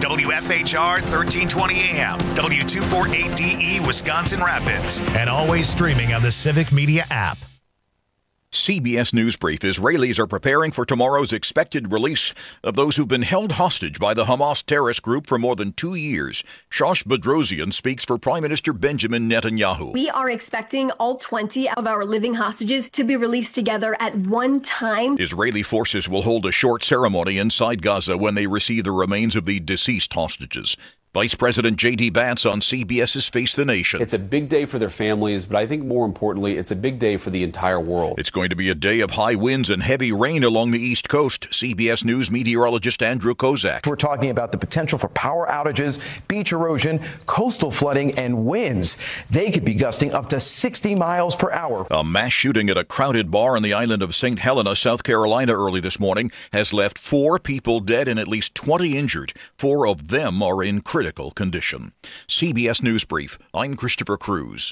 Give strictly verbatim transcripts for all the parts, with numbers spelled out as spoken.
W F H R thirteen twenty A M, W two forty-eight D E, Wisconsin Rapids, and always streaming on the Civic Media app. C B S News Brief. Israelis are preparing for tomorrow's expected release of those who've been held hostage by the Hamas terrorist group for more than two years. Shosh Bedrosian speaks for Prime Minister Benjamin Netanyahu. We are expecting all twenty of our living hostages to be released together at one time. Israeli forces will hold a short ceremony inside Gaza when they receive the remains of the deceased hostages. Vice President J D Vance on CBS's Face the Nation. It's a big day for their families, but I think more importantly, it's a big day for the entire world. It's going to be a day of high winds and heavy rain along the East Coast. C B S News meteorologist Andrew Kozak. We're talking about the potential for power outages, beach erosion, coastal flooding, and winds. They could be gusting up to sixty miles per hour. A mass shooting at a crowded bar on the island of Saint Helena, South Carolina early this morning has left four people dead and at least twenty injured. Four of them are in critical condition. C B S News Brief. I'm Christopher Cruz.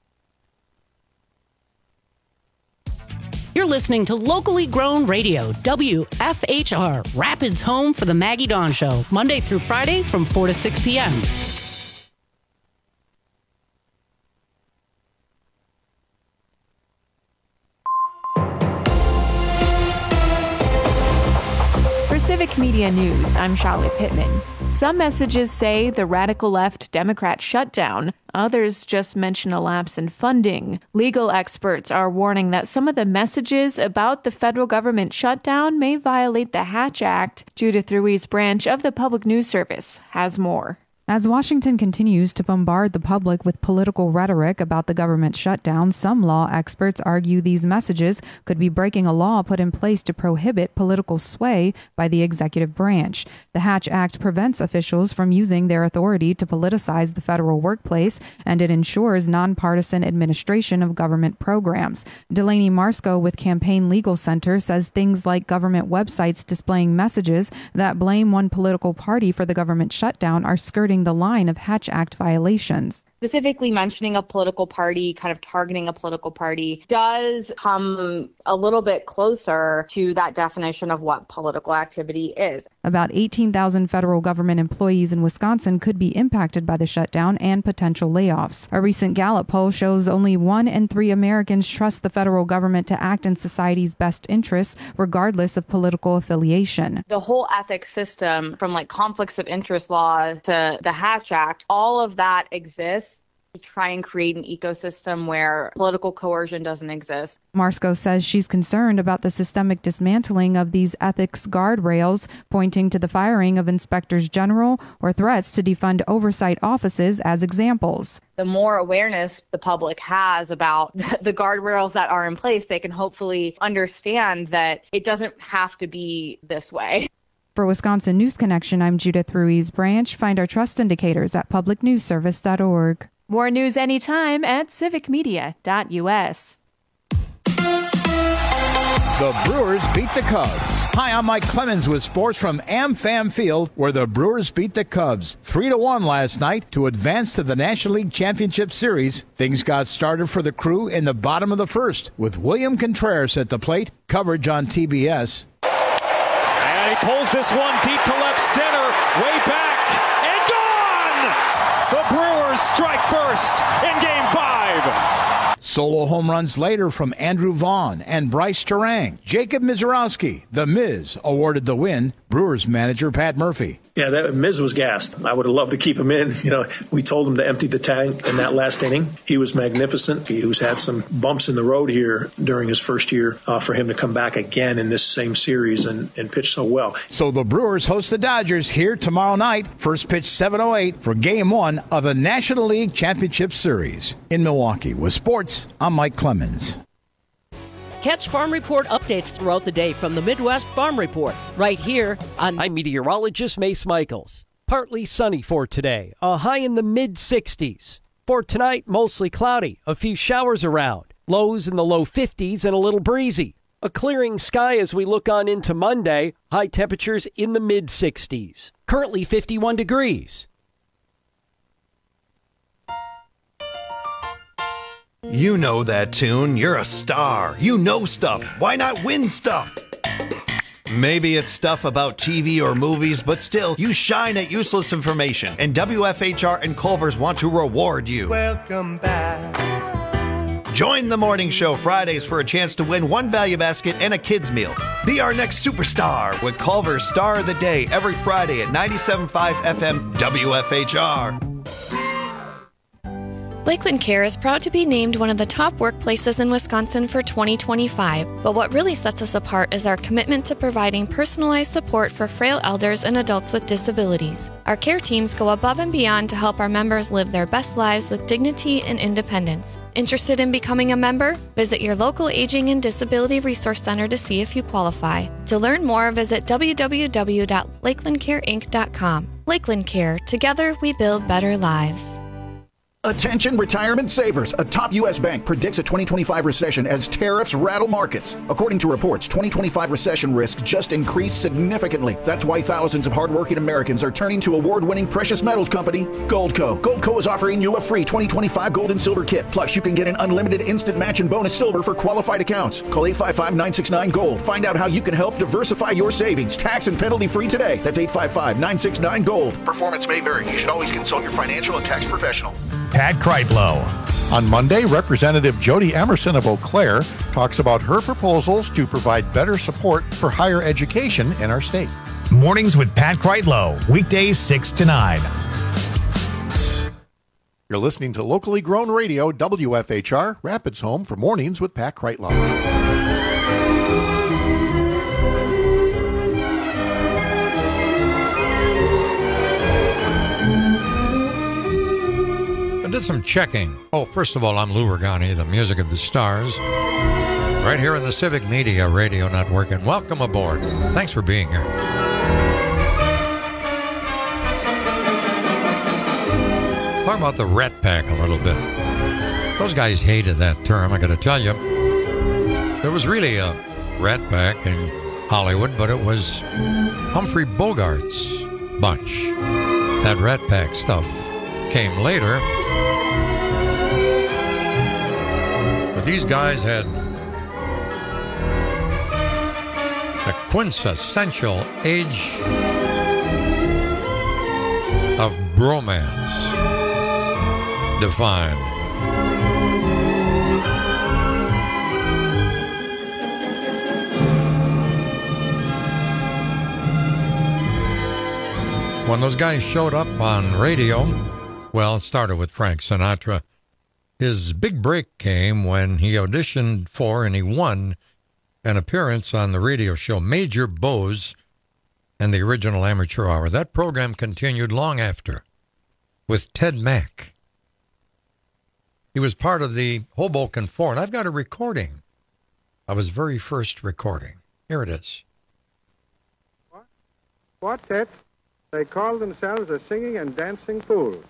You're listening to locally grown radio, W F H R, Rapids home for the Maggie Dawn Show, Monday through Friday from four to six p.m. For Civic Media News, I'm Charlotte Pittman. Some messages say the radical left Democrat shutdown. Others just mention a lapse in funding. Legal experts are warning that some of the messages about the federal government shutdown may violate the Hatch Act. Judith Ruiz Branch of the Public News Service has more. As Washington continues to bombard the public with political rhetoric about the government shutdown, some law experts argue these messages could be breaking a law put in place to prohibit political sway by the executive branch. The Hatch Act prevents officials from using their authority to politicize the federal workplace, and it ensures nonpartisan administration of government programs. Delaney Marsko with Campaign Legal Center says things like government websites displaying messages that blame one political party for the government shutdown are skirting the line of Hatch Act violations. Specifically mentioning a political party, kind of targeting a political party, does come a little bit closer to that definition of what political activity is. About eighteen thousand federal government employees in Wisconsin could be impacted by the shutdown and potential layoffs. A recent Gallup poll shows only one in three Americans trust the federal government to act in society's best interests, regardless of political affiliation. The whole ethics system, from like conflicts of interest law to the Hatch Act, all of that exists to try and create an ecosystem where political coercion doesn't exist. Marsko says she's concerned about the systemic dismantling of these ethics guardrails, pointing to the firing of inspectors general or threats to defund oversight offices as examples. The more awareness the public has about the guardrails that are in place, they can hopefully understand that it doesn't have to be this way. For Wisconsin News Connection, I'm Judith Ruiz Branch. Find our trust indicators at public news service dot org. More news anytime at civic media dot u s. The Brewers beat the Cubs. Hi, I'm Mike Clemens with sports from AmFam Field, where the Brewers beat the Cubs three to one last night to advance to the National League Championship Series. Things got started for the Crew in the bottom of the first with William Contreras at the plate. Coverage on T B S. And he pulls this one deep to left center, way back, and gone! The Brewers strike first in Game five. Solo home runs later from Andrew Vaughn and Bryce Terang. Jacob Mizorowski, the Miz, awarded the win. Brewers manager Pat Murphy. Yeah, that Miz was gassed. I would have loved to keep him in. You know, we told him to empty the tank in that last inning. He was magnificent. He who's had some bumps in the road here during his first year uh, for him to come back again in this same series and, and pitch so well. So the Brewers host the Dodgers here tomorrow night. First pitch seven oh eight for Game one of the National League Championship Series. In Milwaukee with sports, I'm Mike Clemens. Catch Farm Report updates throughout the day from the Midwest Farm Report, right here on... I'm meteorologist Mace Michaels. Partly sunny for today, a high in the mid sixties. For tonight, mostly cloudy, a few showers around, lows in the low fifties and a little breezy. A clearing sky as we look on into Monday, high temperatures in the mid sixties. Currently fifty-one degrees. You know that tune. You're a star. You know stuff. Why not win stuff? Maybe it's stuff about T V or movies, but still, you shine at useless information. And W F H R and Culver's want to reward you. Welcome back. Join the morning show Fridays for a chance to win one value basket and a kid's meal. Be our next superstar with Culver's Star of the Day every Friday at ninety-seven point five F M W F H R. Lakeland Care is proud to be named one of the top workplaces in Wisconsin for twenty twenty-five, but what really sets us apart is our commitment to providing personalized support for frail elders and adults with disabilities. Our care teams go above and beyond to help our members live their best lives with dignity and independence. Interested in becoming a member? Visit your local Aging and Disability Resource Center to see if you qualify. To learn more, visit w w w dot lakeland care inc dot com. Lakeland Care. Together, we build better lives. Attention retirement savers. A top U S bank predicts a twenty twenty-five recession as tariffs rattle markets. According to reports, twenty twenty-five recession risk just increased significantly. That's why thousands of hardworking Americans are turning to award-winning precious metals company, Goldco. Goldco is offering you a free twenty twenty-five gold and silver kit. Plus, you can get an unlimited instant match and bonus silver for qualified accounts. Call eight five five, nine six nine, GOLD. Find out how you can help diversify your savings. Tax and penalty free today. That's eight five five, nine six nine, GOLD. Performance may vary. You should always consult your financial and tax professional. Pat Kreitlow. On Monday, Representative Jody Emerson of Eau Claire talks about her proposals to provide better support for higher education in our state. Mornings with Pat Kreitlow, weekdays six to nine. You're listening to locally grown radio, W F H R, Rapids home for Mornings with Pat Kreitlow. I did some checking. Oh, first of all, I'm Lou Regani, the music of the stars, right here in the Civic Media Radio Network, and welcome aboard. Thanks for being here. Talk about the Rat Pack a little bit. Those guys hated that term, I got to tell you. There was really a Rat Pack in Hollywood, but it was Humphrey Bogart's bunch. That Rat Pack stuff came later. But these guys had the quintessential age of bromance defined. When those guys showed up on radio, well, it started with Frank Sinatra. His big break came when he auditioned for and he won an appearance on the radio show Major Bose and the original Amateur Hour. That program continued long after with Ted Mack. He was part of the Hoboken Four, and I've got a recording of his very first recording. Here it is. Quartet. They call themselves the Singing and Dancing Fools.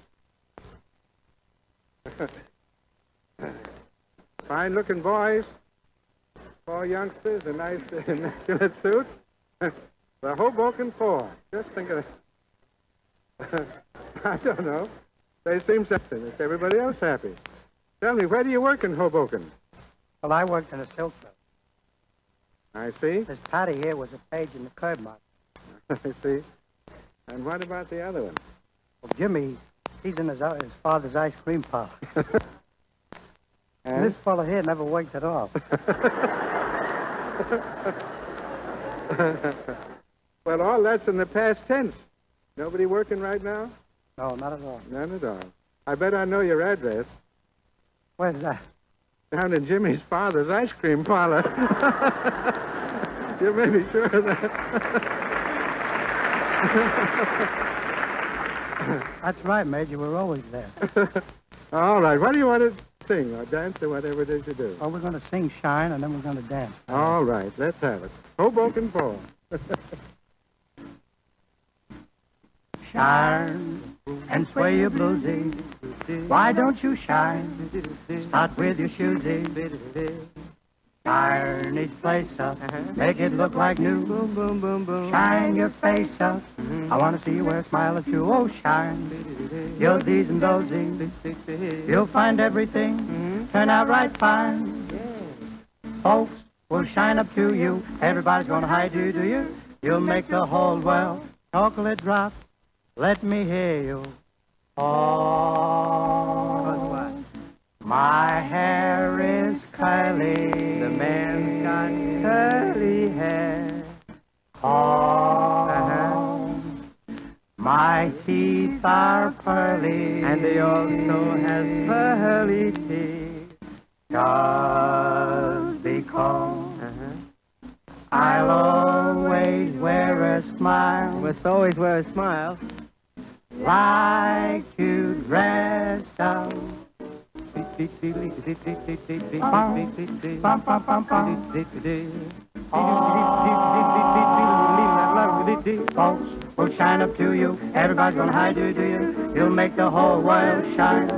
Fine-looking boys, four youngsters in nice immaculate suits. The Hoboken Four. Just think of it. I don't know. They seem happy. Makes everybody else happy. Tell me, where do you work in Hoboken? Well, I worked in a silk mill. I see. This Patty here was a page in the curb market. I see. And what about the other one? Well, Jimmy, he's in his, his father's ice cream parlor. And this fellow here never worked at all. Well, all that's in the past tense. Nobody working right now? No, not at all. None at all. I bet I know your address. Where's that? Down in Jimmy's father's ice cream parlor. You may be sure of that. That's right, Major. We're always there. All right. What do you want to sing or dance or whatever it is you do? Well, we're going to sing Shine, and then we're going to dance. All right. Let's have it. Hoboken Four. Shine and sway your bluesy. Why don't you shine? Start with your shoesy. Shine each place up. Make it look like new. Boom, boom, boom, boom. Shine your face up. I want to see you wear a smile or two. Oh, shine. Your D's and those E's. You'll find everything turn out right fine. Folks will shine up to you. Everybody's gonna hide you, do you? You'll make the whole world chocolate drop. Let me hear you. Oh, my hair is curly. The man's got curly hair. Oh, uh-huh. My teeth are pearly. And he also has pearly teeth. Just because uh-huh. I'll always wear a smile. Must always wear a smile. Like to dress up. Folks will shine up to you. Everybody's gonna hide you, do you? You'll make the whole world shine.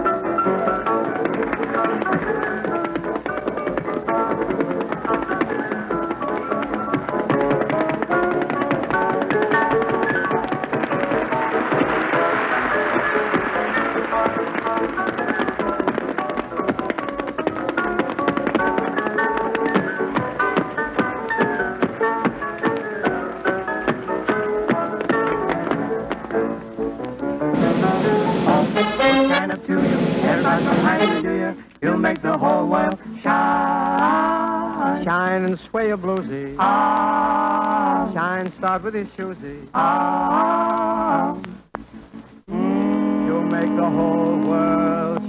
Shine and sway a bluesy. Ah. Shine, start with his shoesy. Ah. Mm. You'll make the whole world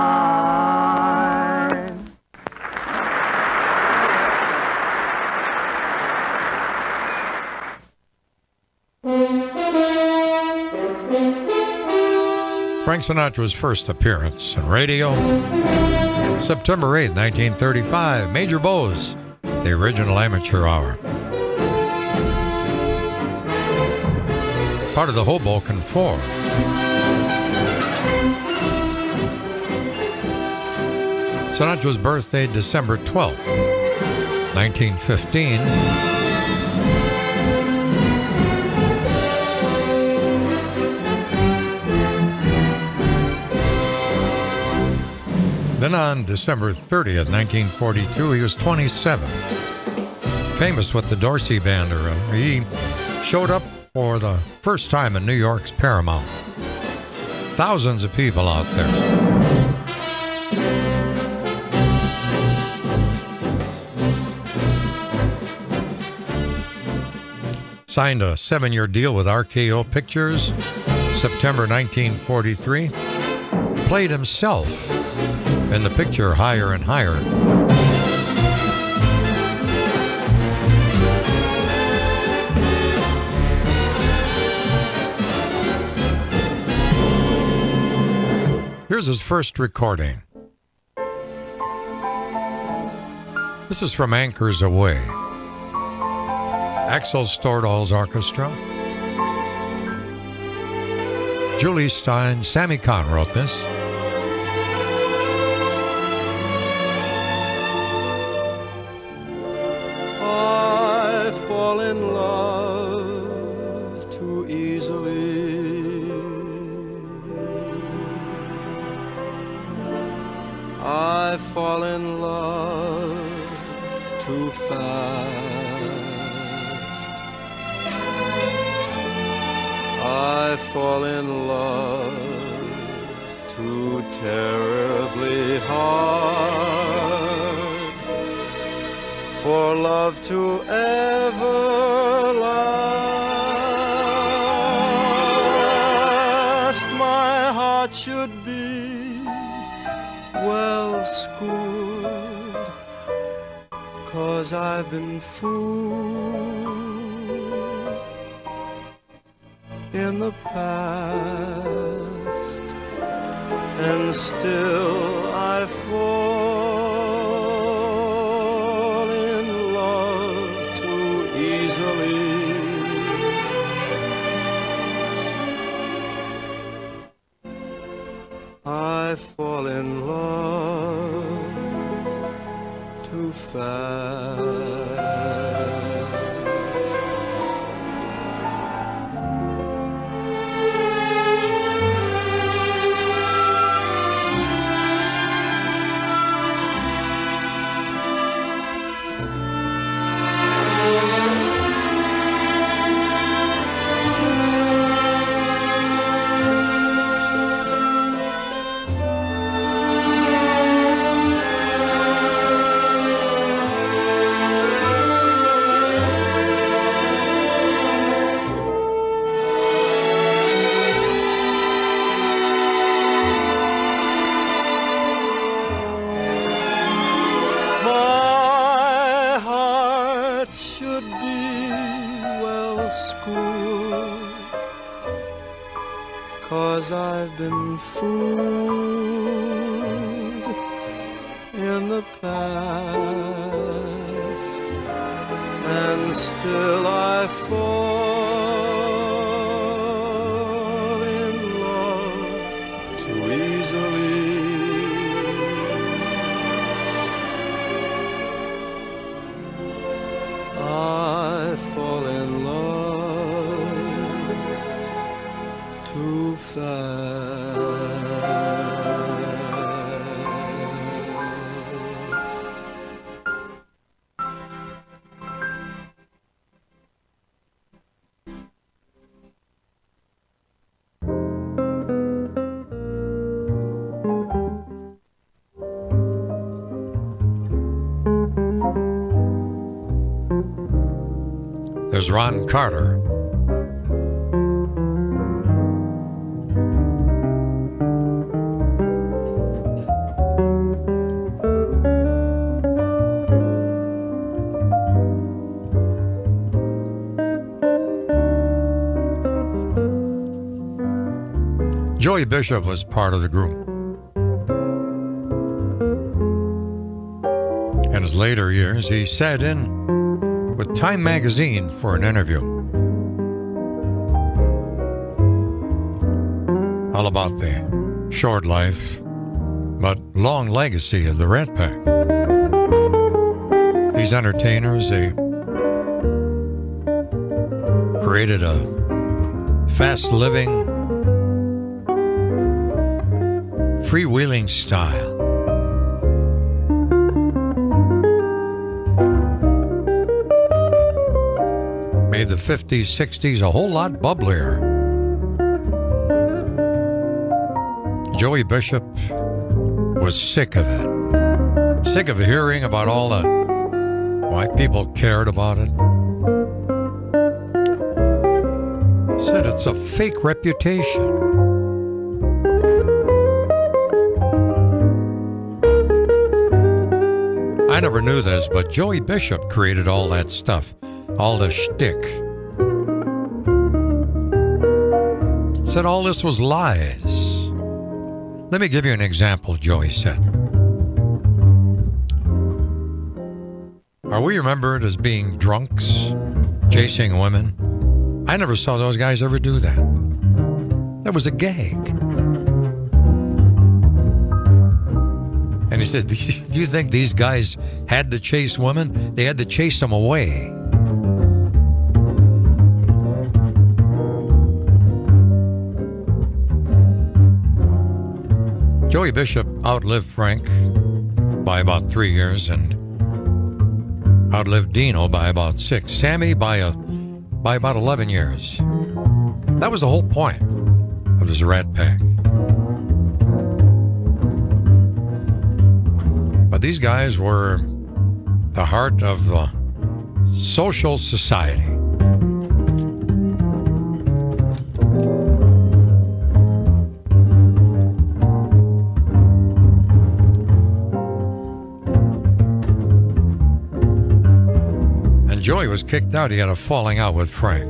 shine. Frank Sinatra's first appearance on radio, September eighth, nineteen thirty-five. Major Bowes, the original amateur hour. Part of the Hoboken Four. Sinatra's birthday, December twelfth, nineteen fifteen. Then on December thirtieth, nineteen forty-two, he was twenty-seven. Famous with the Dorsey Band. He showed up for the first time in New York's Paramount. Thousands of people out there. Signed a seven-year deal with R K O Pictures, September nineteen forty-three. Played himself in the picture Higher and Higher. Here's his first recording. This is from Anchors Away. Axel Stordahl's orchestra. Julie Stein, Sammy Kahn wrote this. In love too easily. I fall in love too fast. I fall in love too terribly hard for love to ever last. My heart should be well schooled, 'cause I've been fooled in the past, and still I fall I fall in love too fast. 'cause I've been fooled in the past, and still I fall in love too easily. I fall in love too fast. There's Ron Carter. Joey Bishop was part of the group. In his later years, he sat in with Time magazine for an interview. All about the short life but long legacy of the Rat Pack. These entertainers, they created a fast-living, freewheeling style. Made the fifties, sixties a whole lot bubblier. Joey Bishop was sick of it. Sick of hearing about all the why people cared about it. Said it's a fake reputation. I never knew this, but Joey Bishop created all that stuff. All the shtick. Said all this was lies. Let me give you an example, Joey said. Are we remembered as being drunks, chasing women? I never saw those guys ever do that. That was a gag. And he said, do you think these guys had to chase women? They had to chase them away. Joey Bishop outlived Frank by about three years and outlived Dino by about six. Sammy by a by about eleven years. That was the whole point of this Rat Pack. But these guys were the heart of the social society. Joey was kicked out. He had a falling out with Frank.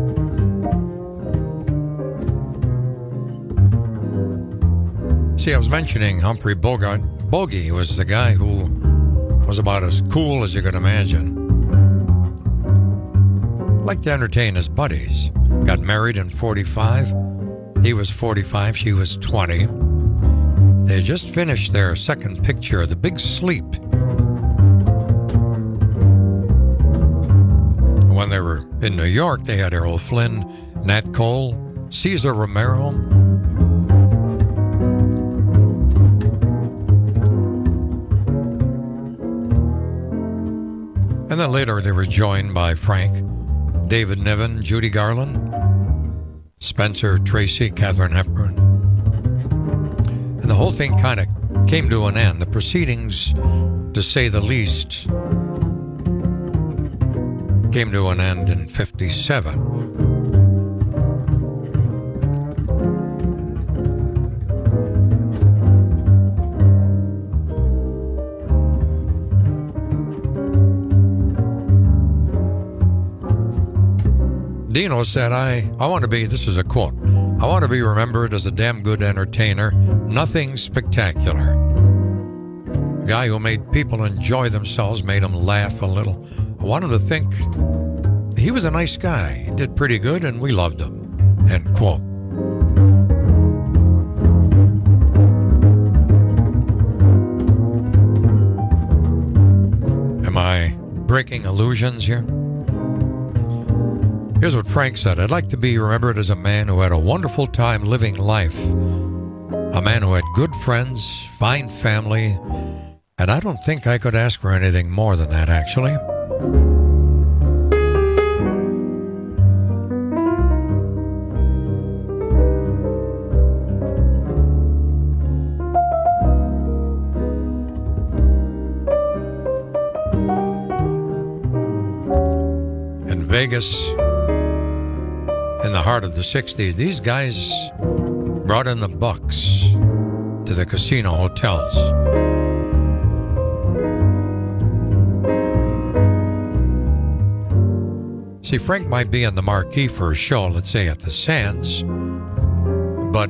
See, I was mentioning Humphrey Bogart. Bogey was the guy who was about as cool as you could imagine. Liked to entertain his buddies. Got married in forty-five. He was forty-five. She was twenty. They had just finished their second picture, The Big Sleep. When they were in New York, they had Errol Flynn, Nat Cole, Cesar Romero. And then later they were joined by Frank, David Niven, Judy Garland, Spencer Tracy, Katharine Hepburn. And the whole thing kind of came to an end. The proceedings, to say the least, came to an end in fifty-seven. Dino said, I, I want to be, this is a quote, I want to be remembered as a damn good entertainer. Nothing spectacular. A guy who made people enjoy themselves, made them laugh a little. I wanted to think he was a nice guy. He did pretty good, and we loved him. End quote. Am I breaking illusions here? Here's what Frank said. I'd like to be remembered as a man who had a wonderful time living life. A man who had good friends, fine family, and I don't think I could ask for anything more than that, actually. In Vegas, in the heart of the sixties, these guys brought in the bucks to the casino hotels. See, Frank might be on the marquee for a show, let's say at the Sands, but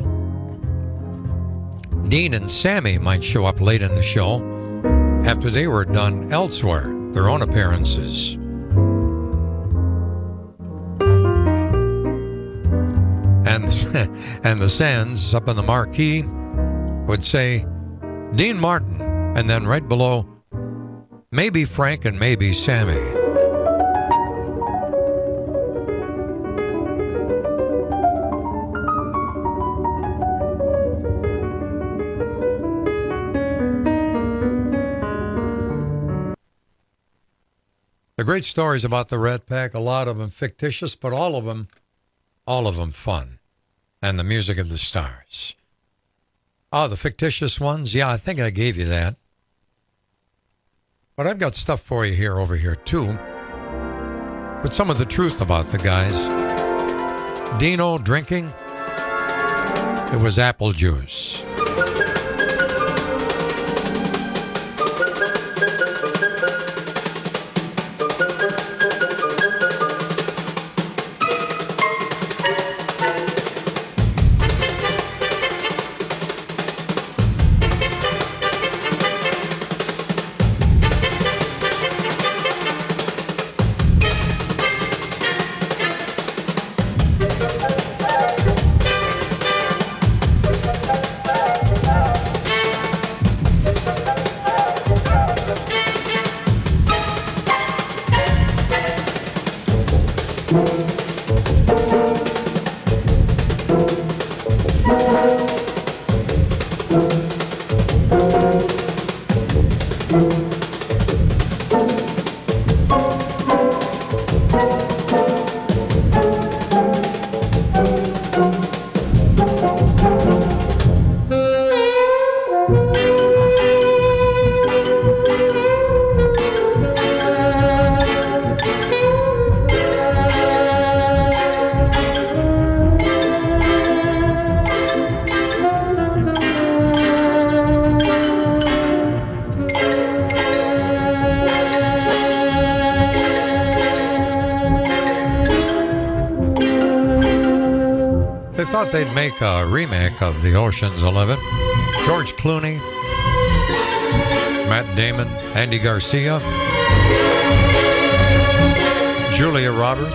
Dean and Sammy might show up late in the show after they were done elsewhere, their own appearances. And, and the Sands up on the marquee would say, Dean Martin, and then right below, maybe Frank and maybe Sammy. The great stories about the Rat Pack, a lot of them fictitious, but all of them, all of them fun. And the music of the stars. Oh, the fictitious ones? Yeah, I think I gave you that. But I've got stuff for you here over here, too. With some of the truth about the guys. Dino drinking, it was apple juice. They'd make a remake of the Ocean's Eleven. George Clooney, Matt Damon, Andy Garcia, Julia Roberts.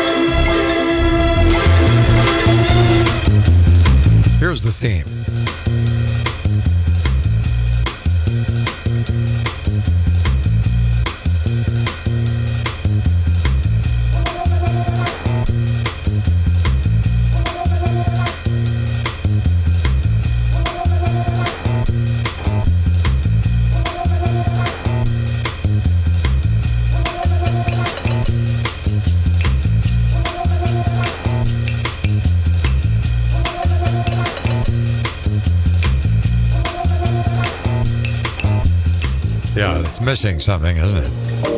Here's the theme. Missing something, isn't it?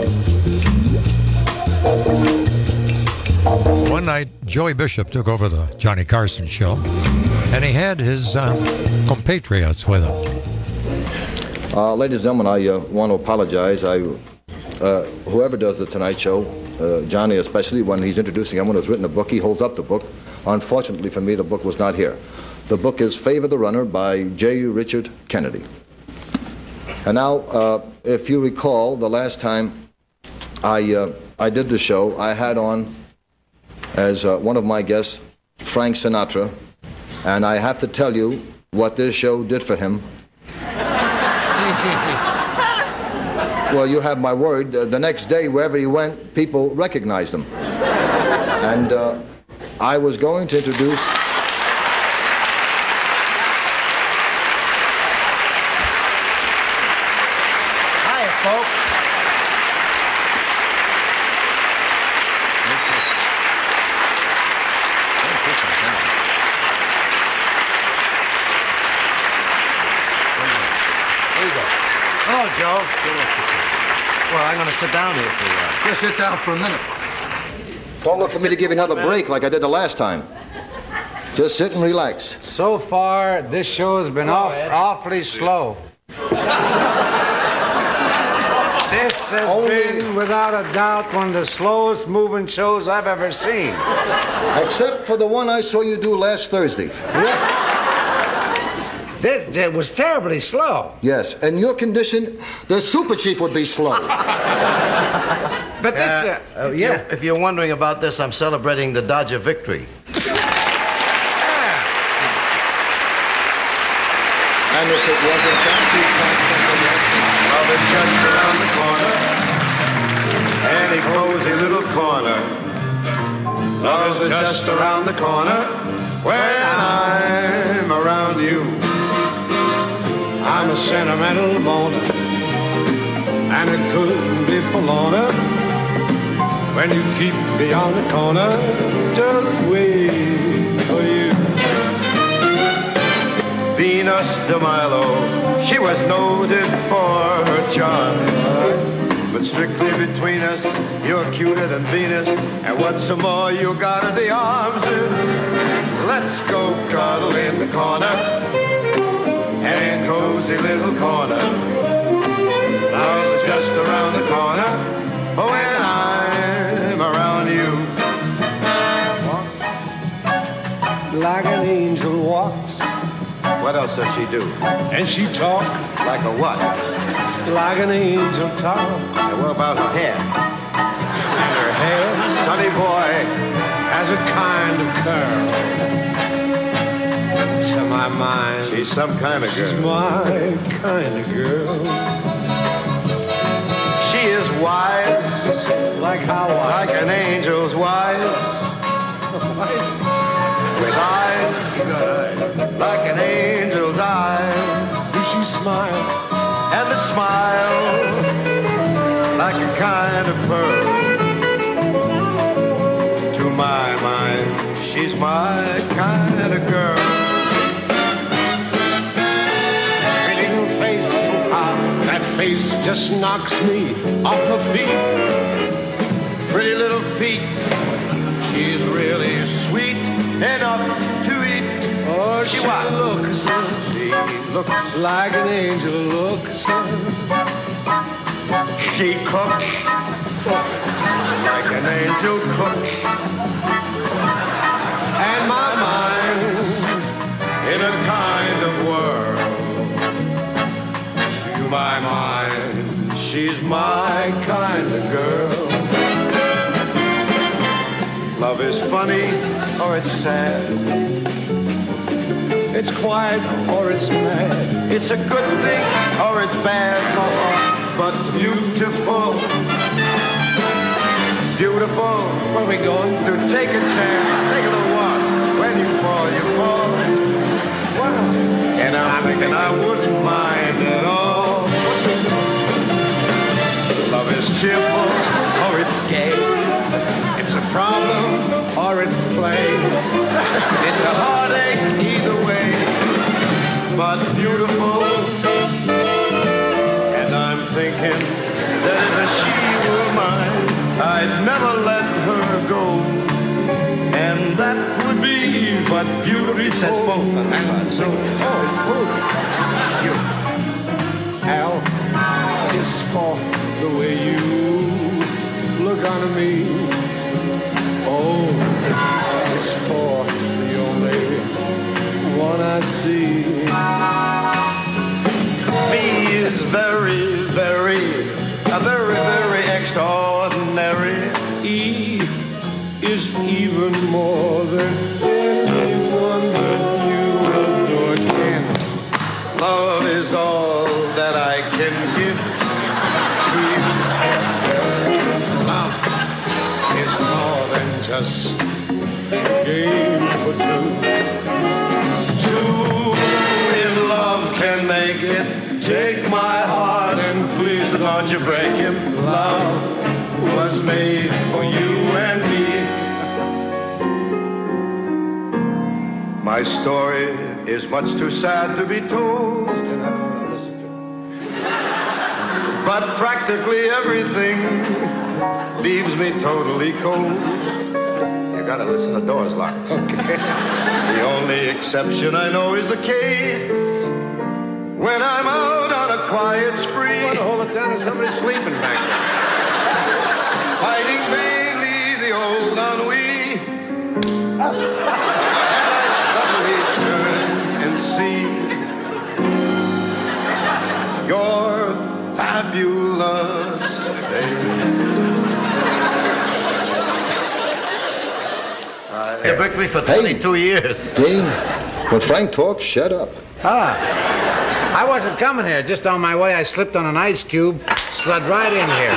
One night, Joey Bishop took over the Johnny Carson show, and he had his uh, compatriots with him. Uh, ladies and gentlemen, I uh, want to apologize. I, uh, whoever does the Tonight Show, uh, Johnny especially, when he's introducing someone who's written a book, he holds up the book Unfortunately for me, the book was not here. The book is Favor the Runner by J. Richard Kennedy. And now, uh, if you recall, the last time I, uh, I did the show, I had on as uh, one of my guests Frank Sinatra, and I have to tell you what this show did for him. Well, you have my word. Uh, the next day, wherever he went, people recognized him. And uh, I was going to introduce... Hiya, folks. There you go. Hello, Joe. Well, I'm going to sit down here for a while. Just sit down for a minute. Don't look for me to give you another break like I did the last time. Just sit and relax. So far, this show has been off, awfully slow. This has Only... been, without a doubt, one of the slowest moving shows I've ever seen. Except for the one I saw you do last Thursday. Yeah. This, it was terribly slow. Yes, in your condition, the Super Chief would be slow. But this, uh, uh, if yeah. You, if you're wondering about this, I'm celebrating the Dodger victory. And if it wasn't that, you'd find something else. Love is just around the corner, any cozy little corner. Love is just around the corner, when I'm around you. I'm a sentimental moaner, and it couldn't be forlorner when you keep me on the corner, just waiting for you. Venus de Milo, she was noted for her charm, but strictly between us, you're cuter than Venus, and what's some more, you got the arms. Let's go cuddle in the corner, any cozy little corner. Love's just around the corner, when I'm around you. Like an angel walks. What else does she do? And she talk. Like a what? Like an angel talk. And what about her hair? And her hair, sunny boy, has a kind of curl. To my mind, she's some kind of girl. She's my kind of girl. She is wise. Like how wise? Like an angel's wise. With eyes, like an angel's eyes. Do she smile? And the smile, like a kind of pearl. To my mind, she's my kind of girl. Pretty little face, ah, that face just knocks me off my feet. Pretty little feet, she's really sweet enough to eat. Oh, she, she looks, she looks like an angel looks. She cooks like an angel cooks. And my mind's in a kind of whirl. To my mind, she's my kind of girl. Love is funny or it's sad. It's quiet or it's mad. It's a good thing or it's bad. But beautiful. Beautiful. Where we going? To take a chance. Take a little walk. When you fall, you fall. Wow. And I'm thinking I wouldn't mind at all. Love is cheerful or it's gay. It's a problem or it's play. It's a heartache either way, but beautiful. And I'm thinking that if she were mine, I'd never let her go. And that would be but beautiful. And so, oh, oh, you, Al, is for the way you look on me. Oh, it's for one I see. B is very, very, a very, very extraordinary. E is even more than anyone that you adore can. Love is all that I can give to you. Love is more than just a game for two. Two in love can make it. Take my heart and please don't you break him. Love was made for you and me. My story is much too sad to be told, but practically everything leaves me totally cold. You gotta listen, the door's locked. Okay. The only exception I know is the case when I'm out on a quiet spree. You want to hold it down, there's somebody sleeping back there. Fighting vainly the old ennui. And I suddenly turn and see your fabulous face. A victory for twenty-two hey, years. Dean, when Frank talks, shut up. Ah, I wasn't coming here. Just on my way, I slipped on an ice cube, slid right in here.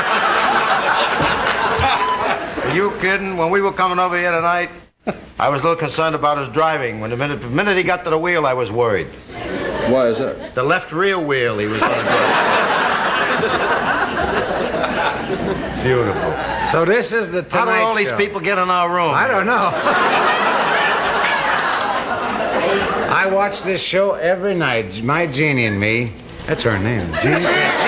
Are you kidding? When we were coming over here tonight, I was a little concerned about his driving. When the minute, the minute he got to the wheel, I was worried. Why is that? The left rear wheel he was going to drive. Beautiful. So this is the Tonight Show. How do all these show. people get in our room? I don't know. I watch this show every night. My Jeannie and me. That's her name. Jeannie.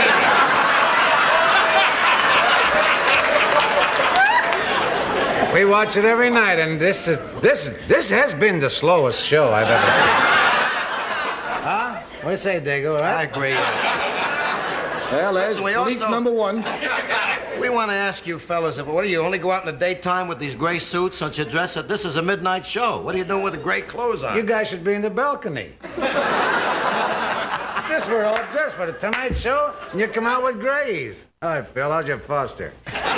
We watch it every night, and this is this this has been the slowest show I've ever seen. Huh? What do you say, Dago? Right? I agree. Well, that's Listen, we leak also- number one. We want to ask you fellas, if, what do you only go out in the daytime with these gray suits? Don't you dress it? This is a midnight show. What are you doing with the gray clothes on? You guys should be in the balcony. This we're all dressed for the Tonight Show, and you come out with grays. Hi, Phil. How's your Foster?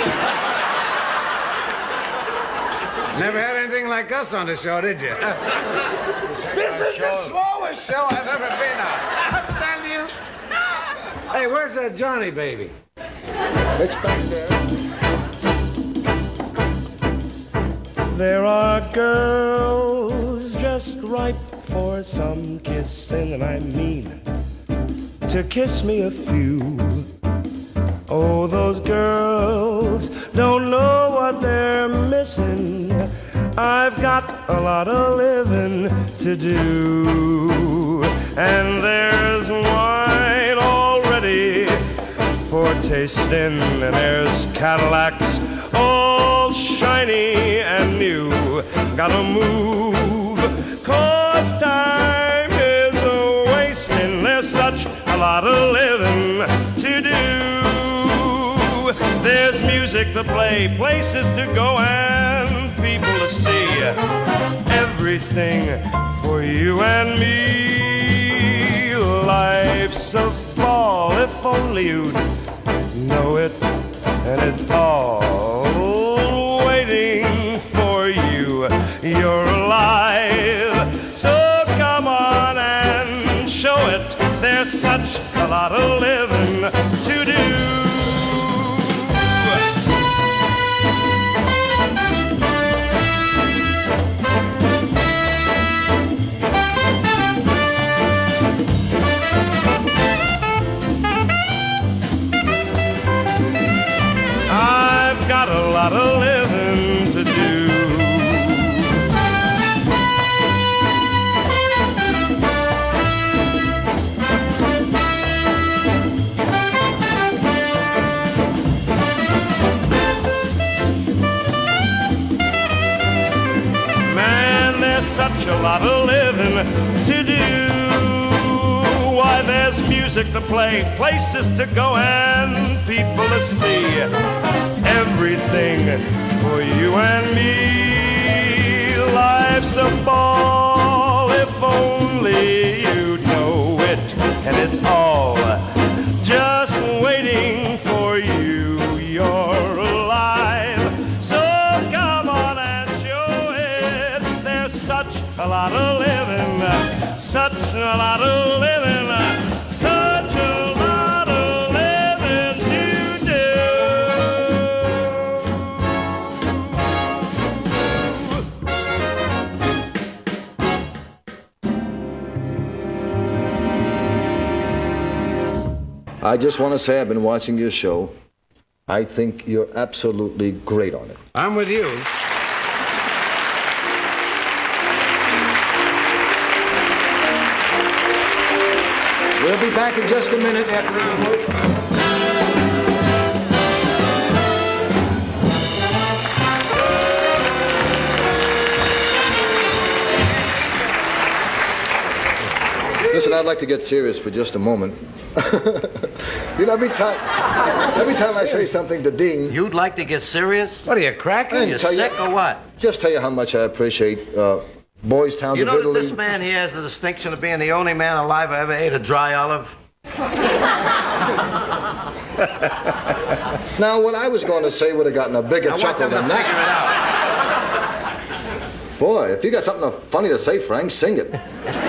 Never had anything like us on the show, did you? This is the slowest show I've ever been on. I'm telling you. Hey, where's that Johnny baby? It's back there. There are girls just ripe for some kissing, and I mean to kiss me a few. Oh, those girls don't know what they're missing. I've got a lot of living to do. And there's wine already for tasting, and there's Cadillacs all shiny and new. Gotta move, cause time is a-wasting. There's such a lot of living to do. There's music to play, places to go, and people to see. Everything for you and me. Life's a ball, if only you'd know it. And it's all waiting for you. You're alive, so come on and show it. There's such a lot of living to do. Got a lot of living to do. Man, there's such a lot of living to do. Why, there's music to play, places to go, and people to see. Everything for you and me. Life life's a ball if only you'd know it, and it's all just waiting for you. You're alive, so come on and show it. There's such a lot of living, such a lot of living, such a lot of living to do. I just want to say I've been watching your show. I think you're absolutely great on it. I'm with you. We'll be back in just a minute after this break. Listen, I'd like to get serious for just a moment. You know, every time, every time I say something to Dean... You'd like to get serious? What are you, cracking? You sick you, or what? Just tell you how much I appreciate uh, Boys Town You of know Italy. that this man here has the distinction of being the only man alive who ever ate a dry olive? Now, what I was going to say would have gotten a bigger I chuckle want them than to figure that. it out. Boy, if you got something funny to say, Frank, sing it.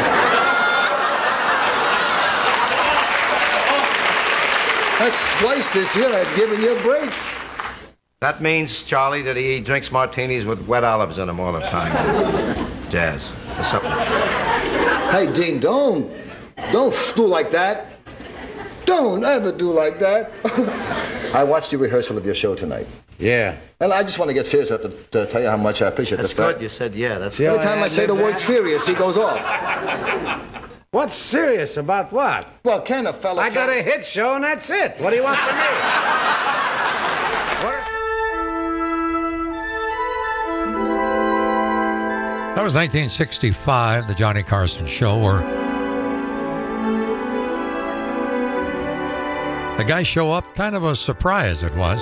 That's twice this year I've given you a break. That means, Charlie, that he drinks martinis with wet olives in them all the time. Jazz. What's up? Hey, Dean, don't, don't do like that. Don't ever do like that. I watched your rehearsal of your show tonight. Yeah. And I just want to get serious enough to, to tell you how much I appreciate That's the fact. good. You said yeah. That's Every good. time I say the word serious, he goes off. What's serious about what? Well, can a fella... I got a hit show and that's it. What do you want from me? What is... That was nineteen sixty-five, the Johnny Carson Show, where the guys show up, kind of a surprise it was.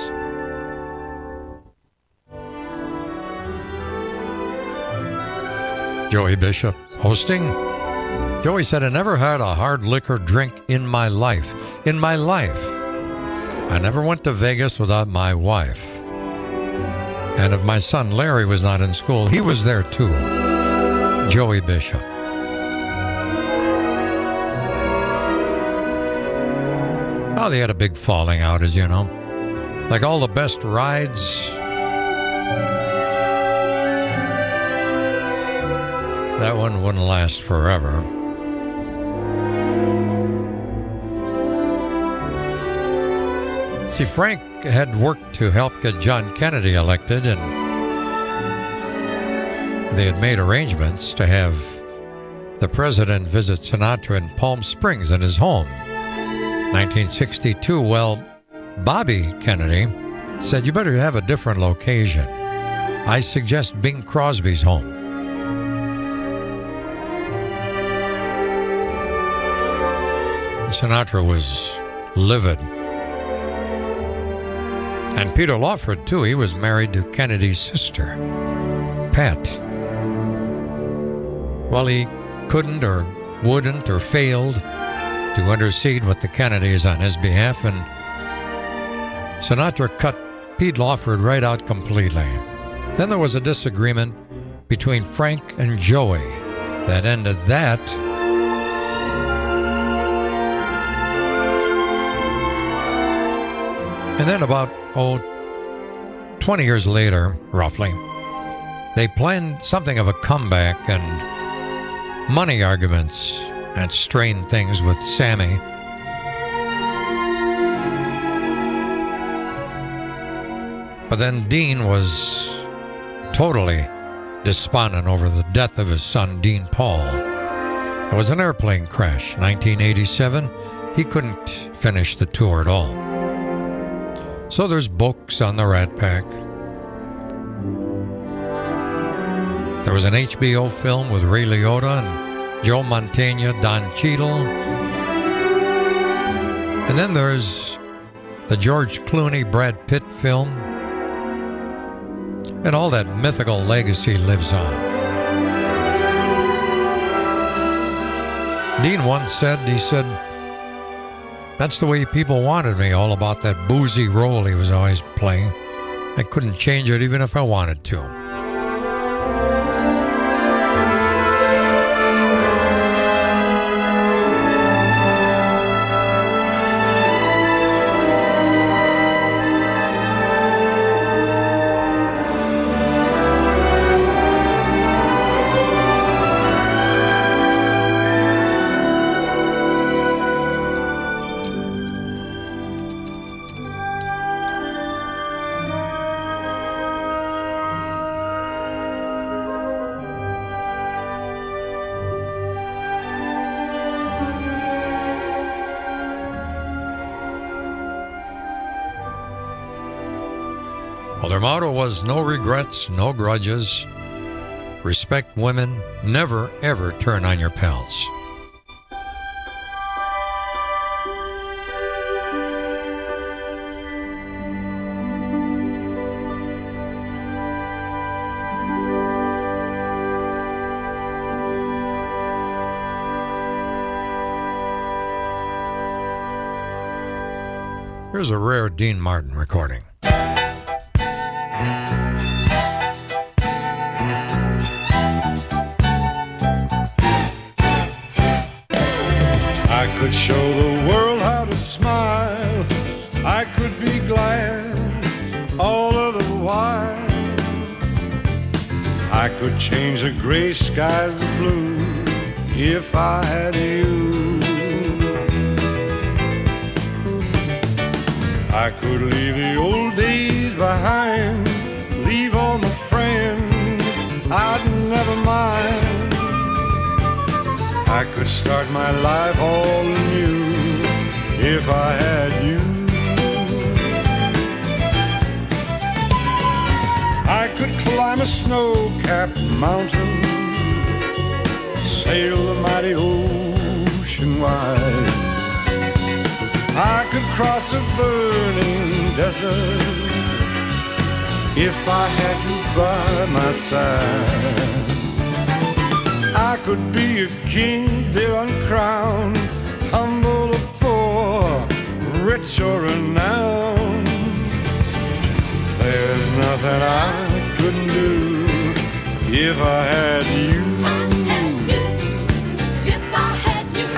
Joey Bishop hosting. Joey said, I never had a hard liquor drink in my life. In my life. I never went to Vegas without my wife. And if my son Larry was not in school, he was there too. Joey Bishop. Oh, they had a big falling out, as you know. Like all the best rides, that one wouldn't last forever. See, Frank had worked to help get John Kennedy elected, and they had made arrangements to have the president visit Sinatra in Palm Springs in his home. nineteen sixty-two, well, Bobby Kennedy said, you better have a different location. I suggest Bing Crosby's home. Sinatra was livid. And Peter Lawford, too. He was married to Kennedy's sister, Pat. Well, he couldn't or wouldn't or failed to intercede with the Kennedys on his behalf, and Sinatra cut Pete Lawford right out completely. Then there was a disagreement between Frank and Joey that ended that. And then about, oh, twenty years later, roughly, they planned something of a comeback, and money arguments had strained things with Sammy. But then Dean was totally despondent over the death of his son, Dean Paul. It was an airplane crash, nineteen eighty-seven. He couldn't finish the tour at all. So there's books on the Rat Pack. There was an H B O film with Ray Liotta and Joe Mantegna, Don Cheadle. And then there's the George Clooney, Brad Pitt film. And all that mythical legacy lives on. Dean once said, he said, that's the way people wanted me, all about that boozy role he was always playing. I couldn't change it even if I wanted to. Well, their motto was no regrets, no grudges, respect women, never ever turn on your pals. Here's a rare Dean Martin recording. I could show the world how to smile. I could be glad all of the while. I could change the gray skies to blue if I had you. I could leave the old days behind, leave all my friends I'd never mind. I could start my life all anew if I had you. I could climb a snow-capped mountain, sail the mighty ocean wide. I could cross a burning desert if I had you by my side. I could be a king, dear uncrowned, humble or poor, rich or renowned. There's nothing I couldn't do if I had you. If I had you.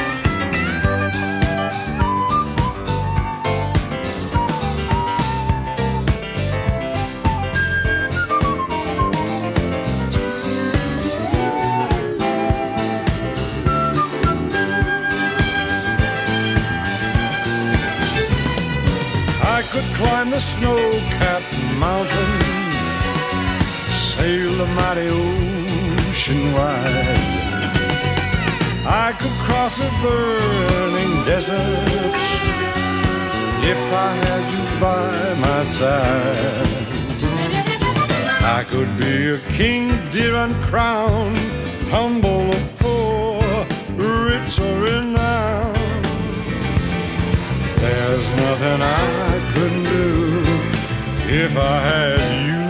I could climb the snow-capped mountain, sail the mighty ocean wide. I could cross a burning desert if I had you by my side. I could be a king, dear uncrowned, humble or poor, rich or renowned. There's nothing I couldn't do if I had you.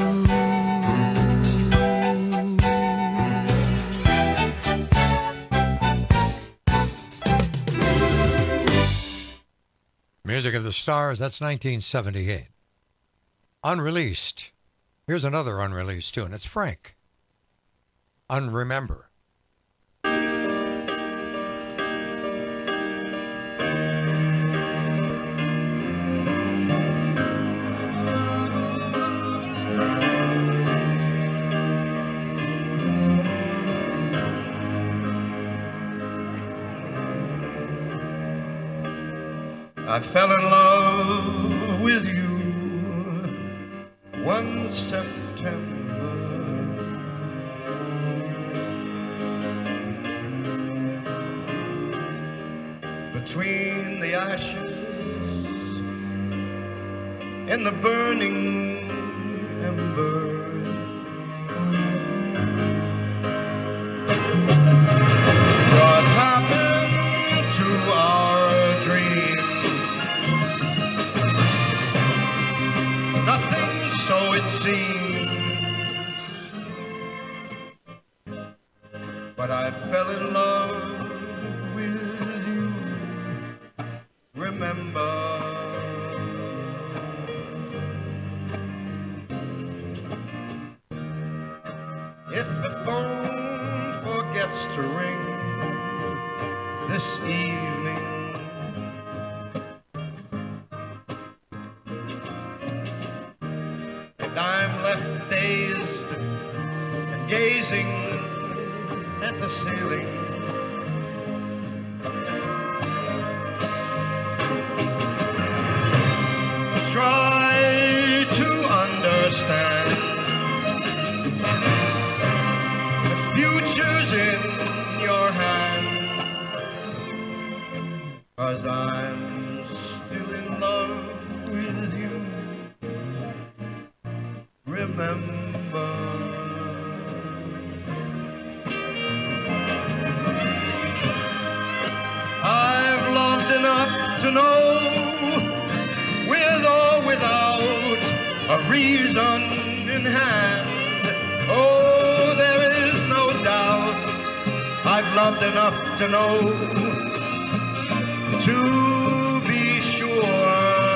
Music of the Stars, that's nineteen seventy-eight. Unreleased. Here's another unreleased tune. It's Frank. Unremember. I fell in love with you one September. Between the ashes and the burning ember, what happened to our dream? Nothing, so it seems. But I fell in love with you. Remember, if the phone forgets to ring this evening, and I'm left dazed and gazing at the ceiling, try to understand the future's in your hand, 'cause I'm still in love with you. Remember, I've loved enough to know, with or without a reason in hand. Oh, there is no doubt, I've loved enough to know, to be sure.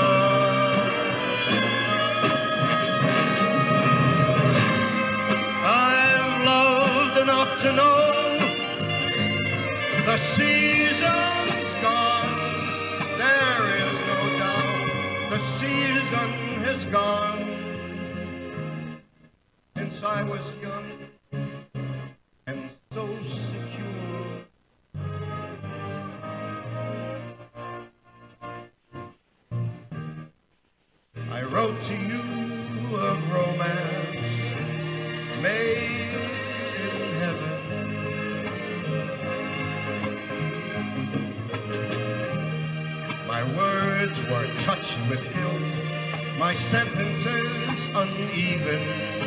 I've loved enough to know the season's gone. There is no doubt, the season has gone. Since I was young and so secure, I wrote to you of romance made in heaven. My words were touched with guilt, my sentences uneven.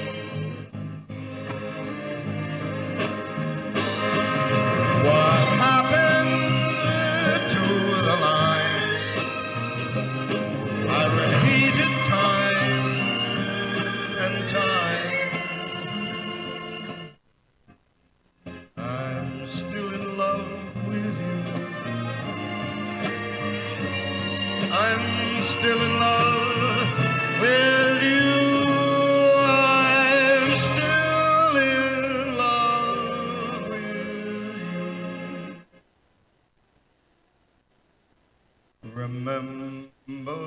What happened to the line? I repeated time and time. I'm still in love with you. I'm still in love with you. I'm still in love with you. Remember,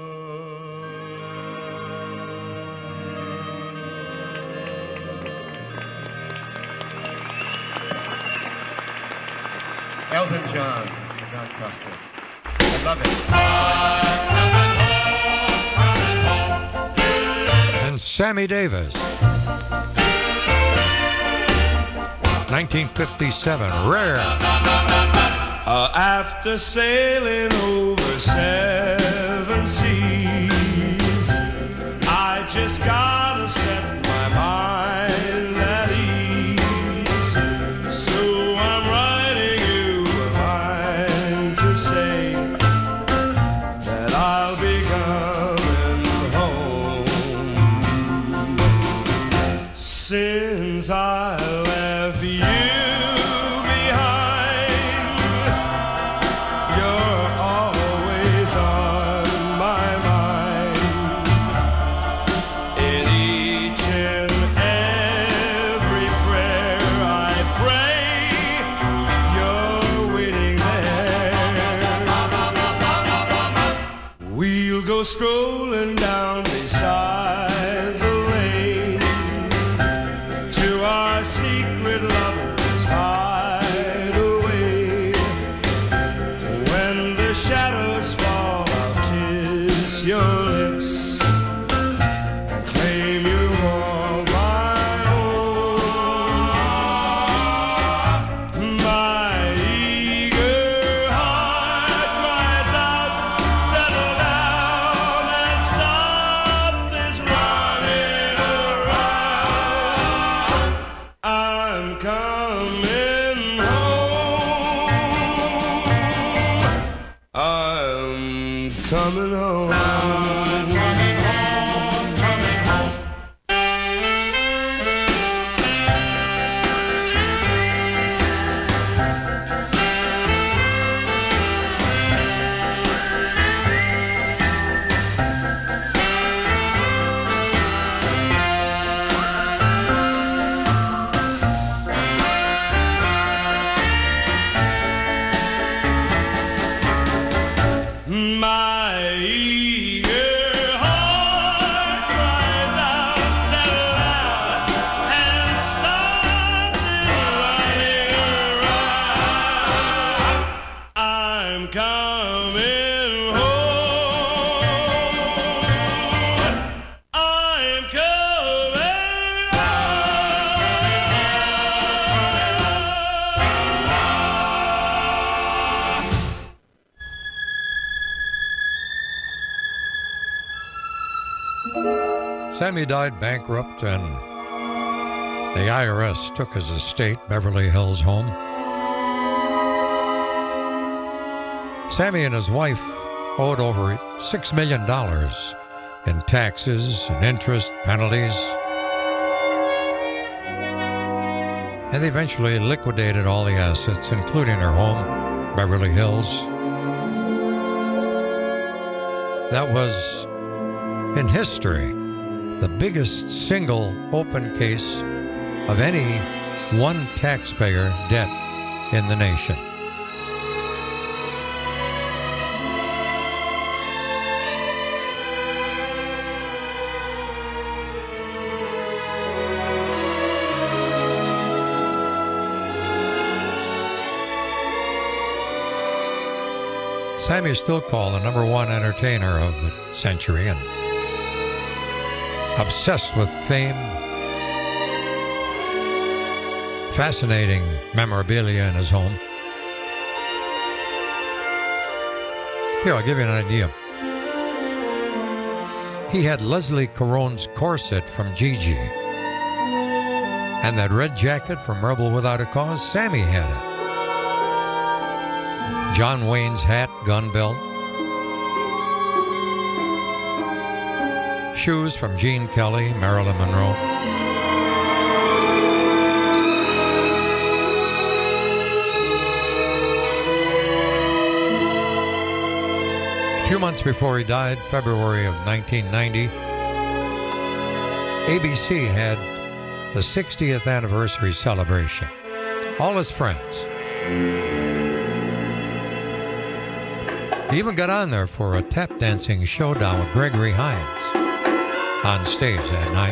Elton John, John Costa. I love it. And Sammy Davis. nineteen fifty-seven, Rare. Uh, after sailing over seven seas, I just gotta set my mind at ease. So I'm writing you a line to say that I'll be coming home. Since I left you strolling down beside the lane to our secret lovers' hideaway. When the shadows fall, I'll kiss your lips and claim you all my own. My eager heart cries out, settle down and stop this running around. I'm coming home. I'm coming home. Sammy died bankrupt, and the I R S took his estate, Beverly Hills home. Sammy and his wife owed over six million dollars in taxes and interest penalties. And they eventually liquidated all the assets, including her home, Beverly Hills. That was, in history, the biggest single open case of any one taxpayer debt in the nation. Sammy is still called the number one entertainer of the century and obsessed with fame, fascinating memorabilia in his home. Here, I'll give you an idea. He had Leslie Caron's corset from Gigi, and that red jacket from Rebel Without a Cause, Sammy had it. John Wayne's hat, gun belt. Shoes from Gene Kelly, Marilyn Monroe. A few months before he died, February of nineteen ninety, A B C had the sixtieth anniversary celebration. All his friends. He even got on there for a tap dancing showdown with Gregory Hines on stage that night.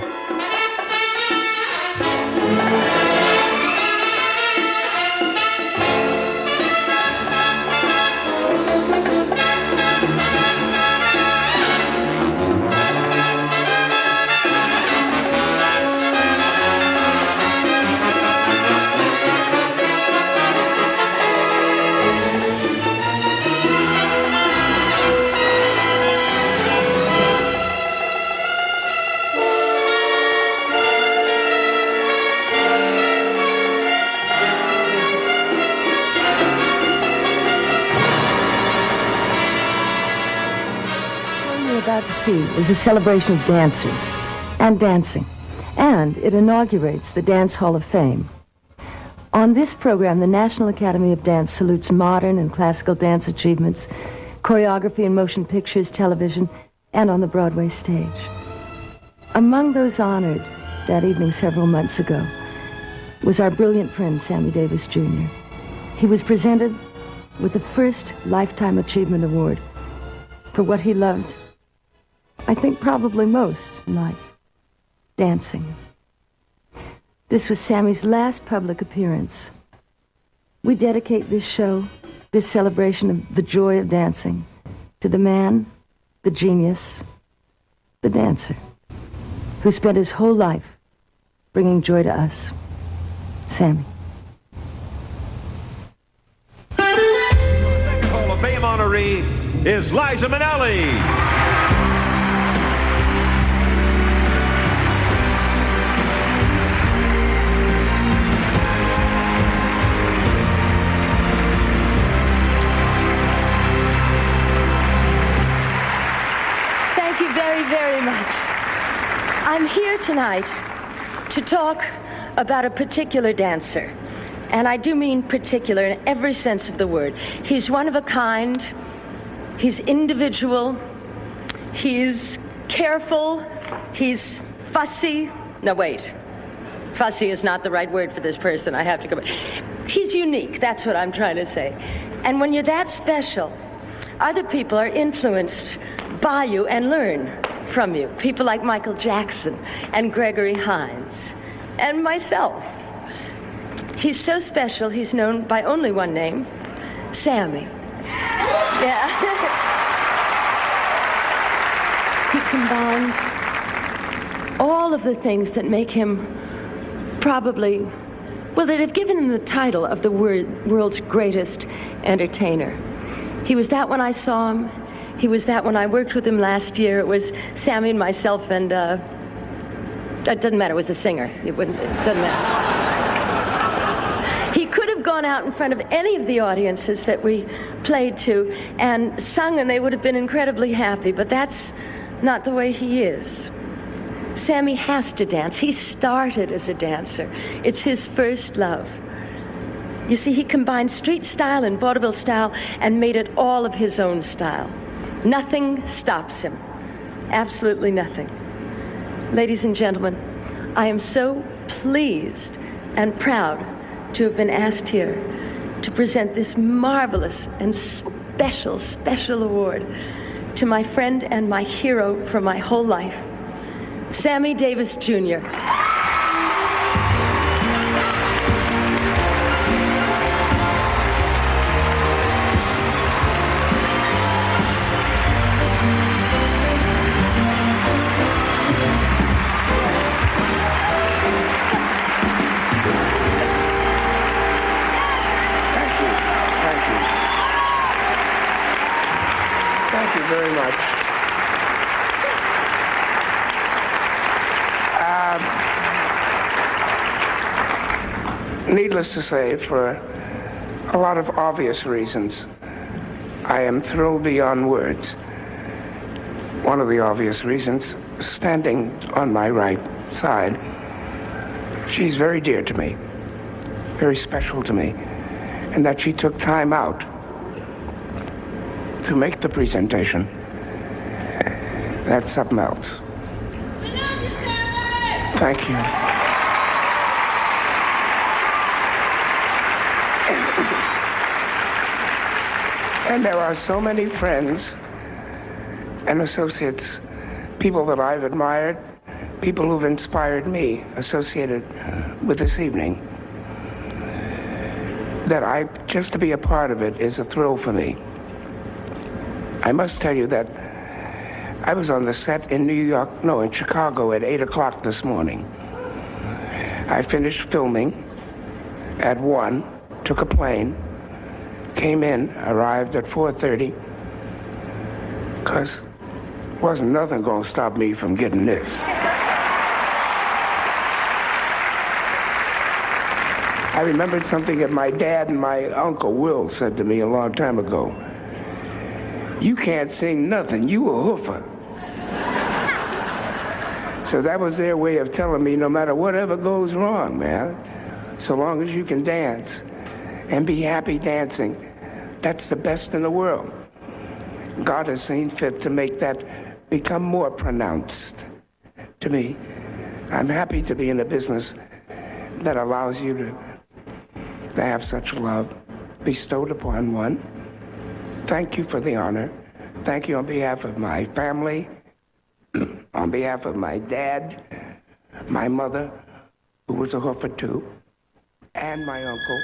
About to see is a celebration of dancers and dancing, and it inaugurates the Dance Hall of Fame. On this program, the National Academy of Dance salutes modern and classical dance achievements, choreography in motion pictures, television, and on the Broadway stage. Among those honored that evening several months ago was our brilliant friend, Sammy Davis Junior He was presented with the first Lifetime Achievement Award for what he loved, I think probably most in life, dancing. This was Sammy's last public appearance. We dedicate this show, this celebration of the joy of dancing, to the man, the genius, the dancer, who spent his whole life bringing joy to us. Sammy. Second Hall of Fame honoree is Liza Minnelli. Very much. I'm here tonight to talk about a particular dancer. And I do mean particular in every sense of the word. He's one of a kind. He's individual. He's careful. He's fussy. No, wait. Fussy is not the right word for this person. I have to go back. He's unique. That's what I'm trying to say. And when you're that special, other people are influenced by you and learn from you. People like Michael Jackson and Gregory Hines and myself. He's so special, he's known by only one name, Sammy. Yeah. He combined all of the things that make him probably, well, that have given him the title of the world's greatest entertainer. He was that when I saw him. He was that when I worked with him last year. It was Sammy and myself and uh, It doesn't matter. It was a singer. It, wouldn't, it doesn't matter. He could have gone out in front of any of the audiences that we played to and sung, and they would have been incredibly happy, but that's not the way he is. Sammy has to dance. He started as a dancer. It's his first love. You see, he combined street style and vaudeville style and made it all of his own style. Nothing stops him. Absolutely nothing. Ladies and gentlemen, I am so pleased and proud to have been asked here to present this marvelous and special, special award to my friend and my hero for my whole life, Sammy Davis Junior Very much. Um, needless to say, for a lot of obvious reasons, I am thrilled beyond words. One of the obvious reasons, standing on my right side, she's very dear to me, very special to me, and that she took time out to make the presentation. That's something else. We love you, Sammy! Thank you. And there are so many friends and associates, people that I've admired, people who've inspired me associated with this evening, that I, just to be a part of it is a thrill for me. I must tell you that I was on the set in New York, no, in Chicago at eight o'clock this morning. I finished filming at one, took a plane, came in, arrived at four thirty, because wasn't nothing going to stop me from getting this. I remembered something that my dad and my uncle Will said to me a long time ago. You can't sing nothing, you a hoofer. So that was their way of telling me no matter whatever goes wrong, man, so long as you can dance and be happy dancing, that's the best in the world. God has seen fit to make that become more pronounced to me. I'm happy to be in a business that allows you to, to have such love bestowed upon one. Thank you for the honor. Thank you on behalf of my family, on behalf of my dad, my mother, who was a hoofer too, and my uncle.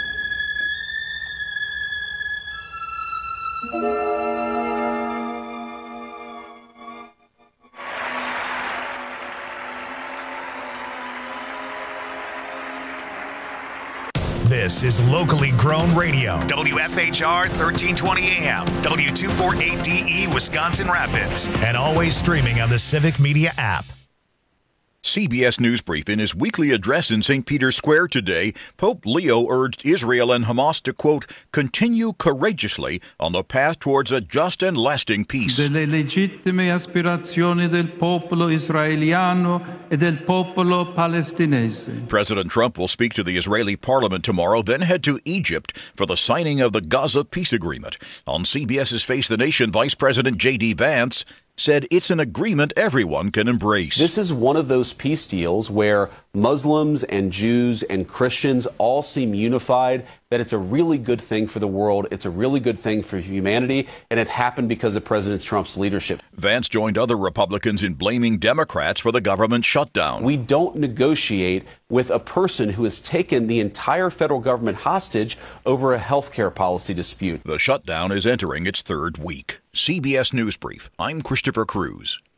This is locally grown radio. W F H R thirteen twenty A M, W two forty-eight D E, Wisconsin Rapids, and always streaming on the Civic Media app. C B S News Brief in his weekly address in Saint Peter's Square today, Pope Leo urged Israel and Hamas to, quote, continue courageously on the path towards a just and lasting peace. Delle legittime aspirazioni del popolo israeliano e del popolo palestinese. President Trump will speak to the Israeli parliament tomorrow, then head to Egypt for the signing of the Gaza peace agreement. On CBS's Face the Nation, Vice President J D Vance said it's an agreement everyone can embrace. This is one of those peace deals where Muslims and Jews and Christians all seem unified, that it's a really good thing for the world, it's a really good thing for humanity, and it happened because of President Trump's leadership. Vance joined other Republicans in blaming Democrats for the government shutdown. We don't negotiate with a person who has taken the entire federal government hostage over a health care policy dispute. The shutdown is entering its third week. C B S News Brief. I'm Christopher Cruz.